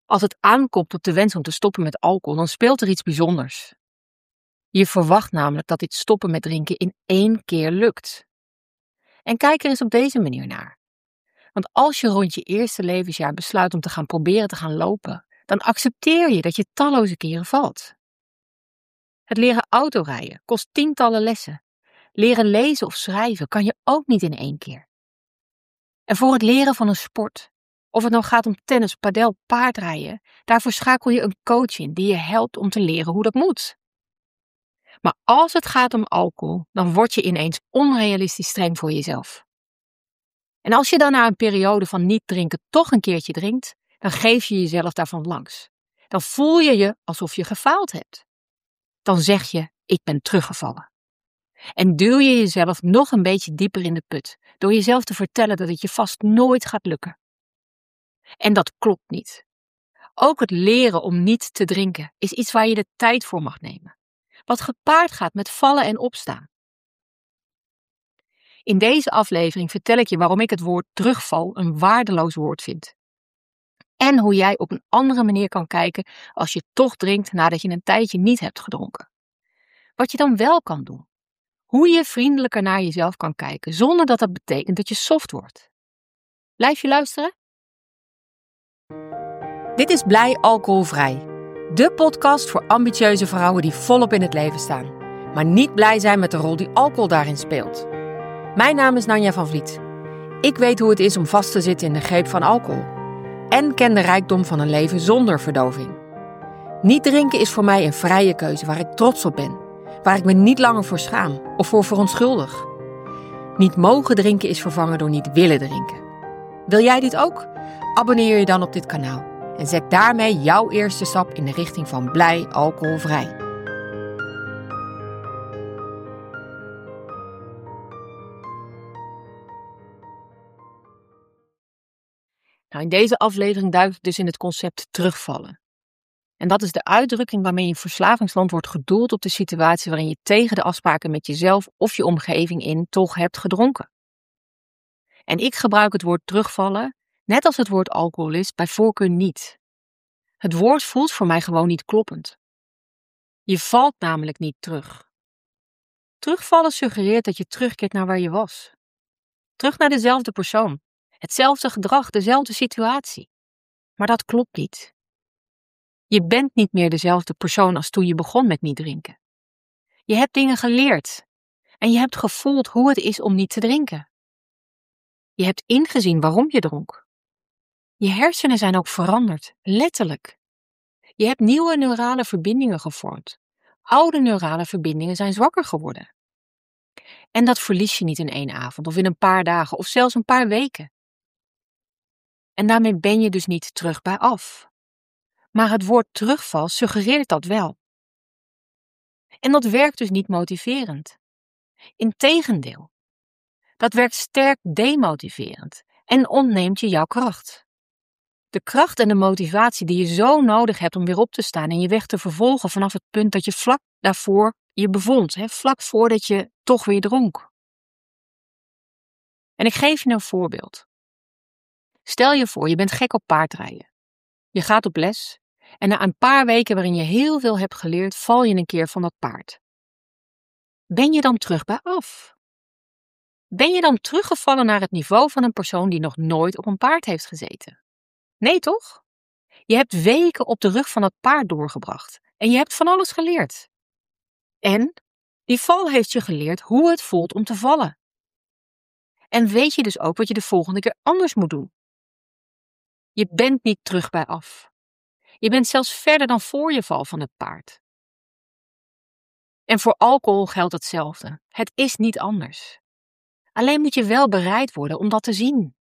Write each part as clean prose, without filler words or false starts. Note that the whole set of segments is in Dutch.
Als het aankomt op de wens om te stoppen met alcohol, dan speelt er iets bijzonders. Je verwacht namelijk dat dit stoppen met drinken in 1 keer lukt. En kijk er eens op deze manier naar. Want als je rond je eerste levensjaar besluit om te gaan proberen te gaan lopen, dan accepteer je dat je talloze keren valt. Het leren autorijden kost tientallen lessen. Leren lezen of schrijven kan je ook niet in 1 keer. En voor het leren van een sport, of het nou gaat om tennis, padel, paardrijden, daarvoor schakel je een coach in die je helpt om te leren hoe dat moet. Maar als het gaat om alcohol, dan word je ineens onrealistisch streng voor jezelf. En als je dan na een periode van niet drinken toch een keertje drinkt, dan geef je jezelf daarvan langs. Dan voel je je alsof je gefaald hebt. Dan zeg je, ik ben teruggevallen. En duw je jezelf nog een beetje dieper in de put, door jezelf te vertellen dat het je vast nooit gaat lukken. En dat klopt niet. Ook het leren om niet te drinken is iets waar je de tijd voor mag nemen. Wat gepaard gaat met vallen en opstaan. In deze aflevering vertel ik je waarom ik het woord terugval een waardeloos woord vind. En hoe jij op een andere manier kan kijken als je toch drinkt nadat je een tijdje niet hebt gedronken. Wat je dan wel kan doen. Hoe je vriendelijker naar jezelf kan kijken zonder dat dat betekent dat je soft wordt. Blijf je luisteren? Dit is Blij Alcoholvrij. De podcast voor ambitieuze vrouwen die volop in het leven staan. Maar niet blij zijn met de rol die alcohol daarin speelt. Mijn naam is Nanja van Vliet. Ik weet hoe het is om vast te zitten in de greep van alcohol. En ken de rijkdom van een leven zonder verdoving. Niet drinken is voor mij een vrije keuze waar ik trots op ben. Waar ik me niet langer voor schaam of voor verontschuldig. Niet mogen drinken is vervangen door niet willen drinken. Wil jij dit ook? Abonneer je dan op dit kanaal. En zet daarmee jouw eerste stap in de richting van blij alcoholvrij. Nou, in deze aflevering duik ik dus in het concept terugvallen. En dat is de uitdrukking waarmee in verslavingsland wordt gedoeld op de situatie waarin je tegen de afspraken met jezelf of je omgeving in toch hebt gedronken. En ik gebruik het woord terugvallen, net als het woord alcoholist, bij voorkeur niet. Het woord voelt voor mij gewoon niet kloppend. Je valt namelijk niet terug. Terugvallen suggereert dat je terugkeert naar waar je was. Terug naar dezelfde persoon, hetzelfde gedrag, dezelfde situatie. Maar dat klopt niet. Je bent niet meer dezelfde persoon als toen je begon met niet drinken. Je hebt dingen geleerd en je hebt gevoeld hoe het is om niet te drinken. Je hebt ingezien waarom je dronk. Je hersenen zijn ook veranderd, letterlijk. Je hebt nieuwe neurale verbindingen gevormd. Oude neurale verbindingen zijn zwakker geworden. En dat verlies je niet in 1 avond of in een paar dagen of zelfs een paar weken. En daarmee ben je dus niet terug bij af. Maar het woord terugval suggereert dat wel. En dat werkt dus niet motiverend. Integendeel, dat werkt sterk demotiverend en ontneemt je jouw kracht. De kracht en de motivatie die je zo nodig hebt om weer op te staan en je weg te vervolgen vanaf het punt dat je vlak daarvoor je bevond, vlak voordat je toch weer dronk. En ik geef je een voorbeeld. Stel je voor, je bent gek op paardrijden. Je gaat op les en na een paar weken waarin je heel veel hebt geleerd, val je een keer van dat paard. Ben je dan terug bij af? Ben je dan teruggevallen naar het niveau van een persoon die nog nooit op een paard heeft gezeten? Nee, toch? Je hebt weken op de rug van dat paard doorgebracht en je hebt van alles geleerd. En die val heeft je geleerd hoe het voelt om te vallen. En weet je dus ook wat je de volgende keer anders moet doen. Je bent niet terug bij af. Je bent zelfs verder dan voor je val van het paard. En voor alcohol geldt hetzelfde. Het is niet anders. Alleen moet je wel bereid worden om dat te zien.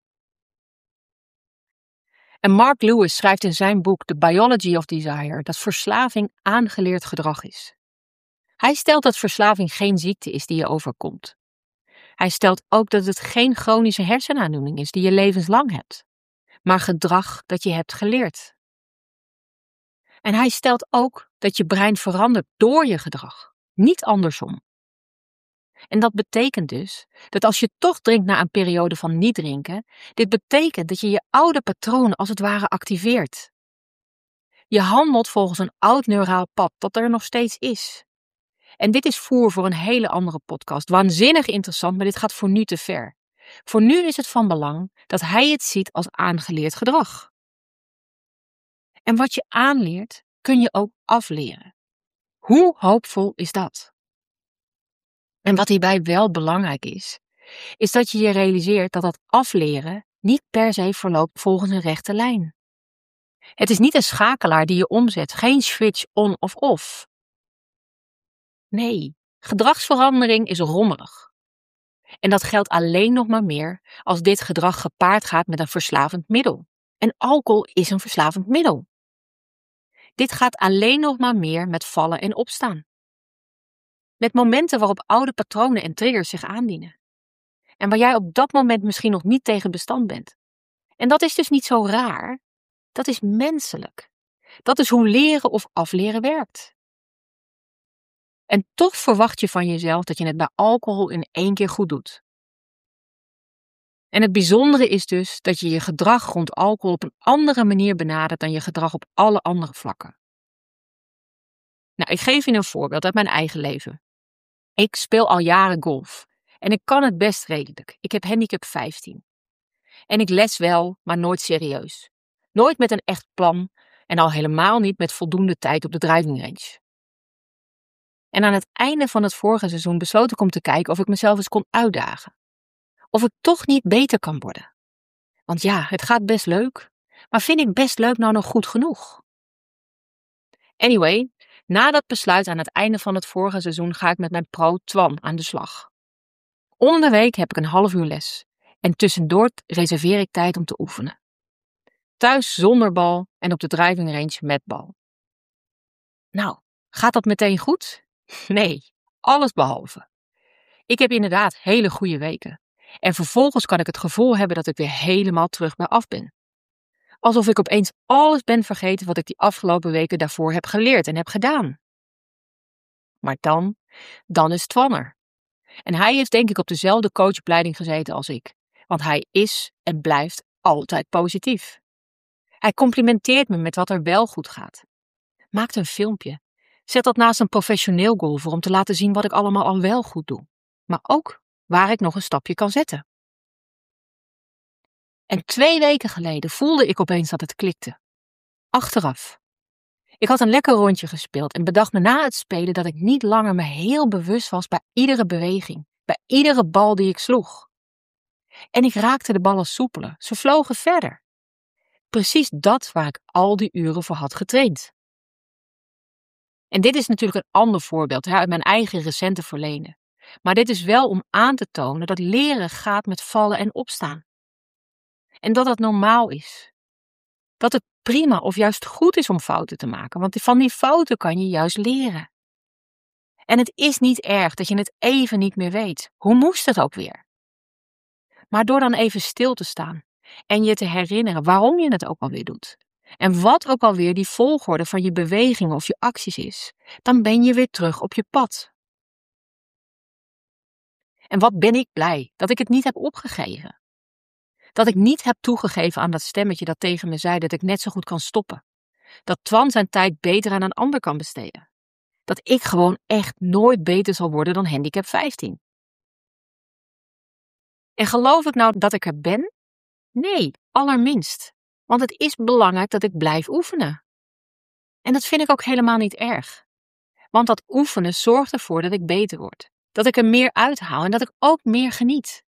En Mark Lewis schrijft in zijn boek The Biology of Desire dat verslaving aangeleerd gedrag is. Hij stelt dat verslaving geen ziekte is die je overkomt. Hij stelt ook dat het geen chronische hersenaandoening is die je levenslang hebt, maar gedrag dat je hebt geleerd. En hij stelt ook dat je brein verandert door je gedrag, niet andersom. En dat betekent dus dat als je toch drinkt na een periode van niet drinken, dit betekent dat je je oude patronen als het ware activeert. Je handelt volgens een oud neuraal pad dat er nog steeds is. En dit is voer voor een hele andere podcast. Waanzinnig interessant, maar dit gaat voor nu te ver. Voor nu is het van belang dat hij het ziet als aangeleerd gedrag. En wat je aanleert, kun je ook afleren. Hoe hoopvol is dat? En wat hierbij wel belangrijk is dat je je realiseert dat dat afleren niet per se verloopt volgens een rechte lijn. Het is niet een schakelaar die je omzet, geen switch on of off. Nee, gedragsverandering is rommelig. En dat geldt alleen nog maar meer als dit gedrag gepaard gaat met een verslavend middel. En alcohol is een verslavend middel. Dit gaat alleen nog maar meer met vallen en opstaan. Met momenten waarop oude patronen en triggers zich aandienen. En waar jij op dat moment misschien nog niet tegen bestand bent. En dat is dus niet zo raar. Dat is menselijk. Dat is hoe leren of afleren werkt. En toch verwacht je van jezelf dat je het bij alcohol in 1 keer goed doet. En het bijzondere is dus dat je je gedrag rond alcohol op een andere manier benadert dan je gedrag op alle andere vlakken. Nou, ik geef je een voorbeeld uit mijn eigen leven. Ik speel al jaren golf en ik kan het best redelijk. Ik heb handicap 15. En ik les wel, maar nooit serieus. Nooit met een echt plan en al helemaal niet met voldoende tijd op de driving range. En aan het einde van het vorige seizoen besloot ik om te kijken of ik mezelf eens kon uitdagen. Of ik toch niet beter kan worden. Want ja, het gaat best leuk, maar vind ik best leuk nou nog goed genoeg? Anyway, na dat besluit aan het einde van het vorige seizoen ga ik met mijn pro Twan aan de slag. Om de week heb ik een half uur les en tussendoor reserveer ik tijd om te oefenen. Thuis zonder bal en op de driving range met bal. Nou, gaat dat meteen goed? Nee, alles behalve. Ik heb inderdaad hele goede weken. En vervolgens kan ik het gevoel hebben dat ik weer helemaal terug bij af ben. Alsof ik opeens alles ben vergeten wat ik die afgelopen weken daarvoor heb geleerd en heb gedaan. Maar dan is Twan er. En hij heeft denk ik op dezelfde coachopleiding gezeten als ik. Want hij is en blijft altijd positief. Hij complimenteert me met wat er wel goed gaat. Maakt een filmpje. Zet dat naast een professioneel golfer om te laten zien wat ik allemaal al wel goed doe. Maar ook waar ik nog een stapje kan zetten. En 2 weken geleden voelde ik opeens dat het klikte. Achteraf. Ik had een lekker rondje gespeeld en bedacht me na het spelen dat ik niet langer me heel bewust was bij iedere beweging, bij iedere bal die ik sloeg. En ik raakte de ballen soepeler, ze vlogen verder. Precies dat waar ik al die uren voor had getraind. En dit is natuurlijk een ander voorbeeld uit mijn eigen recente verleden. Maar dit is wel om aan te tonen dat leren gaat met vallen en opstaan. En dat dat normaal is. Dat het prima of juist goed is om fouten te maken, want van die fouten kan je juist leren. En het is niet erg dat je het even niet meer weet. Hoe moest het ook weer? Maar door dan even stil te staan en je te herinneren waarom je het ook alweer doet. En wat ook alweer die volgorde van je bewegingen of je acties is, dan ben je weer terug op je pad. En wat ben ik blij dat ik het niet heb opgegeven. Dat ik niet heb toegegeven aan dat stemmetje dat tegen me zei dat ik net zo goed kan stoppen. Dat Twan zijn tijd beter aan een ander kan besteden. Dat ik gewoon echt nooit beter zal worden dan handicap 15. En geloof ik nou dat ik er ben? Nee, allerminst. Want het is belangrijk dat ik blijf oefenen. En dat vind ik ook helemaal niet erg. Want dat oefenen zorgt ervoor dat ik beter word. Dat ik er meer uithaal en dat ik ook meer geniet.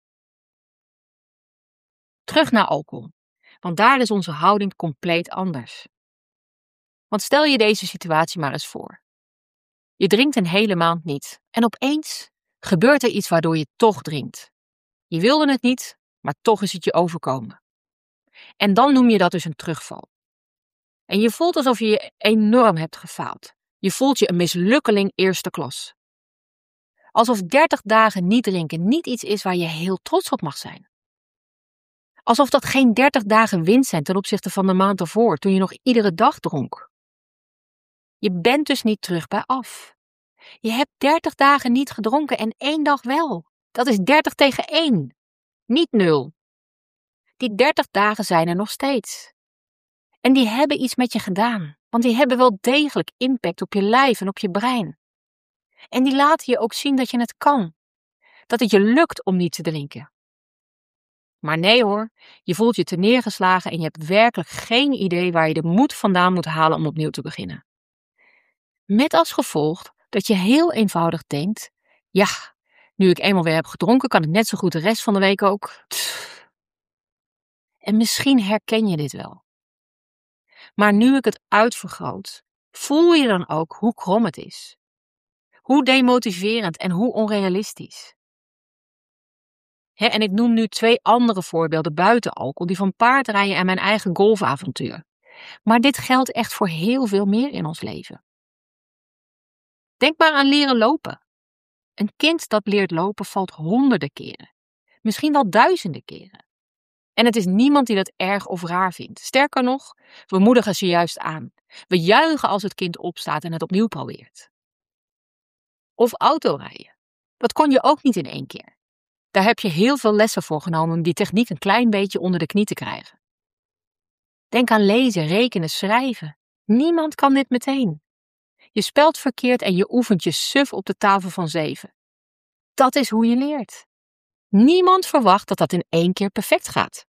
Terug naar alcohol. Want daar is onze houding compleet anders. Want stel je deze situatie maar eens voor. Je drinkt een hele maand niet. En opeens gebeurt er iets waardoor je toch drinkt. Je wilde het niet, maar toch is het je overkomen. En dan noem je dat dus een terugval. En je voelt alsof je je enorm hebt gefaald. Je voelt je een mislukkeling eerste klas. Alsof 30 dagen niet drinken niet iets is waar je heel trots op mag zijn. Alsof dat geen 30 dagen winst zijn ten opzichte van de maand ervoor, toen je nog iedere dag dronk. Je bent dus niet terug bij af. Je hebt 30 dagen niet gedronken en 1 dag wel. Dat is 30-1. Niet 0. Die 30 dagen zijn er nog steeds. En die hebben iets met je gedaan. Want die hebben wel degelijk impact op je lijf en op je brein. En die laten je ook zien dat je het kan. Dat het je lukt om niet te drinken. Maar nee hoor, je voelt je te neergeslagen en je hebt werkelijk geen idee waar je de moed vandaan moet halen om opnieuw te beginnen. Met als gevolg dat je heel eenvoudig denkt, ja, nu ik eenmaal weer heb gedronken, kan ik net zo goed de rest van de week ook. En misschien herken je dit wel. Maar nu ik het uitvergroot, voel je dan ook hoe krom het is. Hoe demotiverend en hoe onrealistisch. En ik noem nu 2 andere voorbeelden buiten alcohol, die van paardrijden en mijn eigen golfavontuur. Maar dit geldt echt voor heel veel meer in ons leven. Denk maar aan leren lopen. Een kind dat leert lopen valt honderden keren. Misschien wel duizenden keren. En het is niemand die dat erg of raar vindt. Sterker nog, we moedigen ze juist aan. We juichen als het kind opstaat en het opnieuw probeert. Of autorijden. Dat kon je ook niet in 1 keer. Daar heb je heel veel lessen voor genomen om die techniek een klein beetje onder de knie te krijgen. Denk aan lezen, rekenen, schrijven. Niemand kan dit meteen. Je spelt verkeerd en je oefent je suf op de tafel van 7. Dat is hoe je leert. Niemand verwacht dat dat in 1 keer perfect gaat.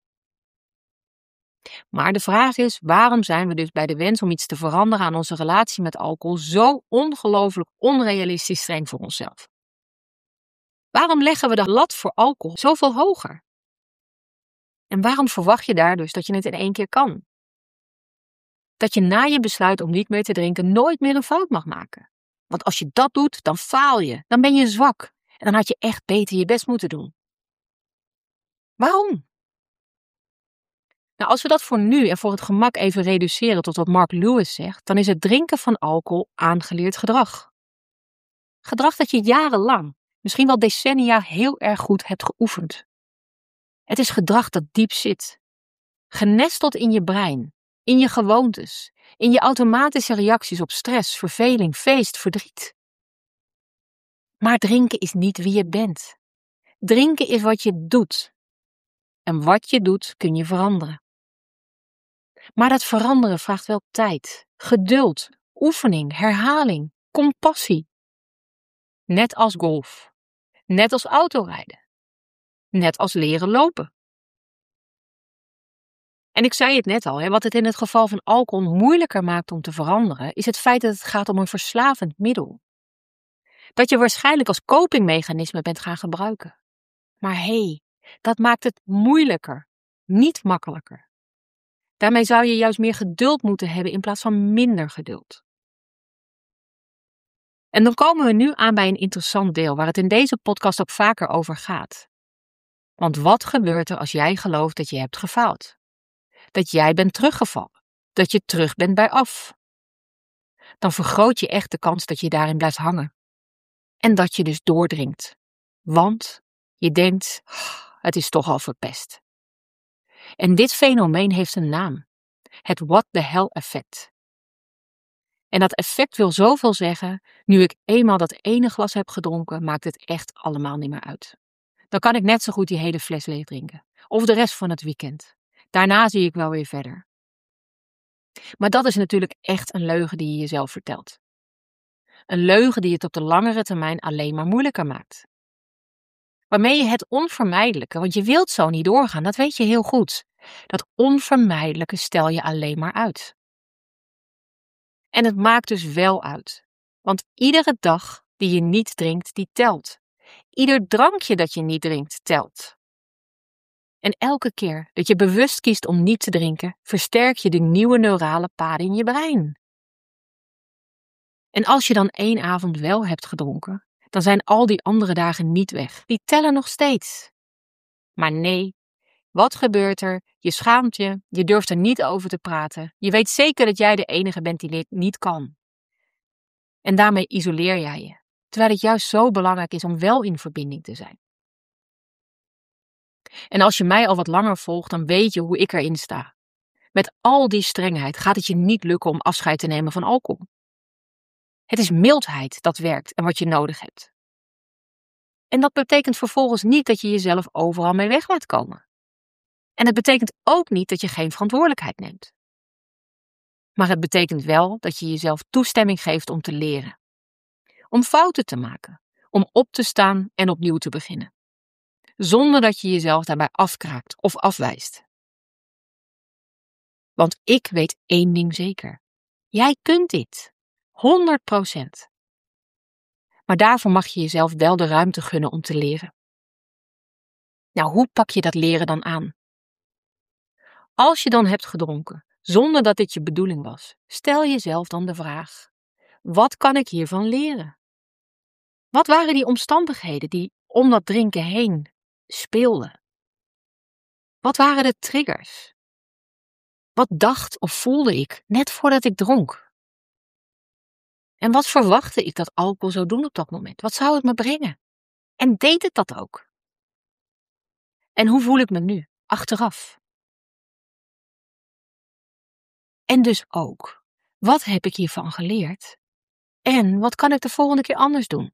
Maar de vraag is, waarom zijn we dus bij de wens om iets te veranderen aan onze relatie met alcohol zo ongelooflijk onrealistisch streng voor onszelf? Waarom leggen we de lat voor alcohol zoveel hoger? En waarom verwacht je daar dus dat je het in 1 keer kan? Dat je na je besluit om niet meer te drinken nooit meer een fout mag maken. Want als je dat doet, dan faal je. Dan ben je zwak. En dan had je echt beter je best moeten doen. Waarom? Nou, als we dat voor nu en voor het gemak even reduceren tot wat Mark Lewis zegt, dan is het drinken van alcohol aangeleerd gedrag. Gedrag dat je jarenlang, misschien wel decennia, heel erg goed hebt geoefend. Het is gedrag dat diep zit. Genesteld in je brein, in je gewoontes, in je automatische reacties op stress, verveling, feest, verdriet. Maar drinken is niet wie je bent. Drinken is wat je doet. En wat je doet kun je veranderen. Maar dat veranderen vraagt wel tijd, geduld, oefening, herhaling, compassie. Net als golf. Net als autorijden. Net als leren lopen. En ik zei het net al, wat het in het geval van alcohol moeilijker maakt om te veranderen, is het feit dat het gaat om een verslavend middel. Dat je waarschijnlijk als copingmechanisme bent gaan gebruiken. Maar dat maakt het moeilijker, niet makkelijker. Daarmee zou je juist meer geduld moeten hebben in plaats van minder geduld. En dan komen we nu aan bij een interessant deel waar het in deze podcast ook vaker over gaat. Want wat gebeurt er als jij gelooft dat je hebt gefaald? Dat jij bent teruggevallen? Dat je terug bent bij af? Dan vergroot je echt de kans dat je daarin blijft hangen. En dat je dus doordringt. Want je denkt, het is toch al verpest. En dit fenomeen heeft een naam. Het what the hell effect. En dat effect wil zoveel zeggen, nu ik eenmaal dat ene glas heb gedronken, maakt het echt allemaal niet meer uit. Dan kan ik net zo goed die hele fles leeg drinken. Of de rest van het weekend. Daarna zie ik wel weer verder. Maar dat is natuurlijk echt een leugen die je jezelf vertelt. Een leugen die het op de langere termijn alleen maar moeilijker maakt. Waarmee je het onvermijdelijke, want je wilt zo niet doorgaan, dat weet je heel goed. Dat onvermijdelijke stel je alleen maar uit. En het maakt dus wel uit. Want iedere dag die je niet drinkt, die telt. Ieder drankje dat je niet drinkt, telt. En elke keer dat je bewust kiest om niet te drinken, versterk je de nieuwe neurale paden in je brein. En als je dan 1 avond wel hebt gedronken, dan zijn al die andere dagen niet weg. Die tellen nog steeds. Maar nee, wat gebeurt er? Je schaamt je, je durft er niet over te praten. Je weet zeker dat jij de enige bent die dit niet kan. En daarmee isoleer jij je, terwijl het juist zo belangrijk is om wel in verbinding te zijn. En als je mij al wat langer volgt, dan weet je hoe ik erin sta. Met al die strengheid gaat het je niet lukken om afscheid te nemen van alcohol. Het is mildheid dat werkt en wat je nodig hebt. En dat betekent vervolgens niet dat je jezelf overal mee weg laat komen. En het betekent ook niet dat je geen verantwoordelijkheid neemt. Maar het betekent wel dat je jezelf toestemming geeft om te leren. Om fouten te maken. Om op te staan en opnieuw te beginnen. Zonder dat je jezelf daarbij afkraakt of afwijst. Want ik weet één ding zeker. Jij kunt dit. 100%. Maar daarvoor mag je jezelf wel de ruimte gunnen om te leren. Nou, hoe pak je dat leren dan aan? Als je dan hebt gedronken, zonder dat dit je bedoeling was, stel jezelf dan de vraag: wat kan ik hiervan leren? Wat waren die omstandigheden die om dat drinken heen speelden? Wat waren de triggers? Wat dacht of voelde ik net voordat ik dronk? En wat verwachtte ik dat alcohol zou doen op dat moment? Wat zou het me brengen? En deed het dat ook? En hoe voel ik me nu, achteraf? En dus ook, wat heb ik hiervan geleerd? En wat kan ik de volgende keer anders doen?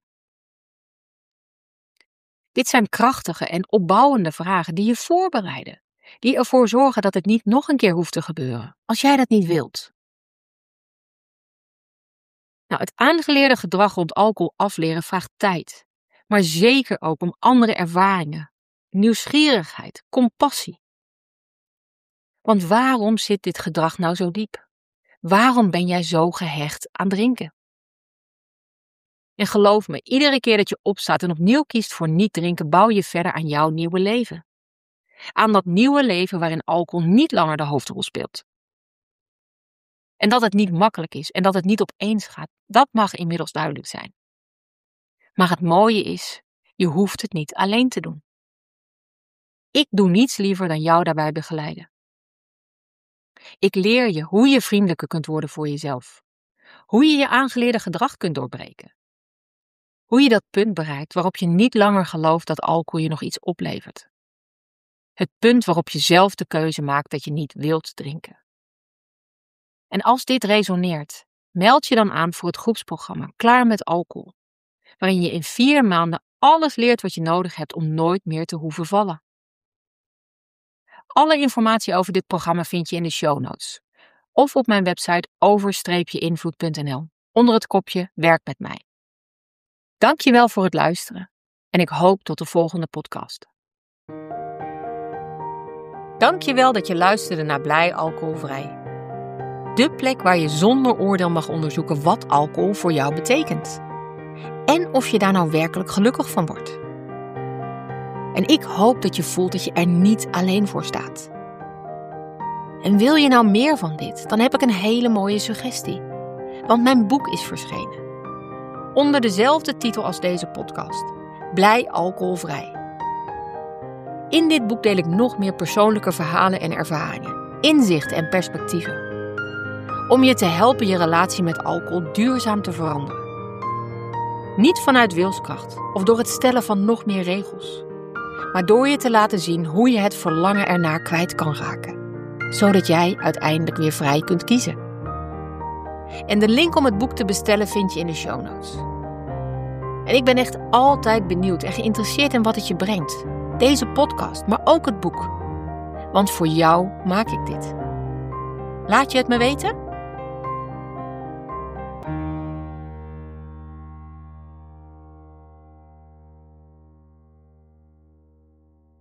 Dit zijn krachtige en opbouwende vragen die je voorbereiden. Die ervoor zorgen dat het niet nog een keer hoeft te gebeuren, als jij dat niet wilt. Nou, het aangeleerde gedrag rond alcohol afleren vraagt tijd. Maar zeker ook om andere ervaringen, nieuwsgierigheid, compassie. Want waarom zit dit gedrag nou zo diep? Waarom ben jij zo gehecht aan drinken? En geloof me, iedere keer dat je opstaat en opnieuw kiest voor niet drinken, bouw je verder aan jouw nieuwe leven. Aan dat nieuwe leven waarin alcohol niet langer de hoofdrol speelt. En dat het niet makkelijk is en dat het niet opeens gaat, dat mag inmiddels duidelijk zijn. Maar het mooie is, je hoeft het niet alleen te doen. Ik doe niets liever dan jou daarbij begeleiden. Ik leer je hoe je vriendelijker kunt worden voor jezelf. Hoe je je aangeleerde gedrag kunt doorbreken. Hoe je dat punt bereikt waarop je niet langer gelooft dat alcohol je nog iets oplevert. Het punt waarop je zelf de keuze maakt dat je niet wilt drinken. En als dit resoneert, meld je dan aan voor het groepsprogramma Klaar met alcohol. Waarin je in 4 maanden alles leert wat je nodig hebt om nooit meer te hoeven vallen. Alle informatie over dit programma vind je in de show notes. Of op mijn website over-invloed.nl onder het kopje Werk met mij. Dankjewel voor het luisteren en ik hoop tot de volgende podcast. Dankjewel dat je luisterde naar Blij Alcoholvrij. De plek waar je zonder oordeel mag onderzoeken wat alcohol voor jou betekent. En of je daar nou werkelijk gelukkig van wordt. En ik hoop dat je voelt dat je er niet alleen voor staat. En wil je nou meer van dit, dan heb ik een hele mooie suggestie. Want mijn boek is verschenen. Onder dezelfde titel als deze podcast. Blij Alcoholvrij. In dit boek deel ik nog meer persoonlijke verhalen en ervaringen. Inzichten en perspectieven. Om je te helpen je relatie met alcohol duurzaam te veranderen. Niet vanuit wilskracht of door het stellen van nog meer regels. Maar door je te laten zien hoe je het verlangen ernaar kwijt kan raken. Zodat jij uiteindelijk weer vrij kunt kiezen. En de link om het boek te bestellen vind je in de show notes. En ik ben echt altijd benieuwd en geïnteresseerd in wat het je brengt. Deze podcast, maar ook het boek. Want voor jou maak ik dit. Laat je het me weten?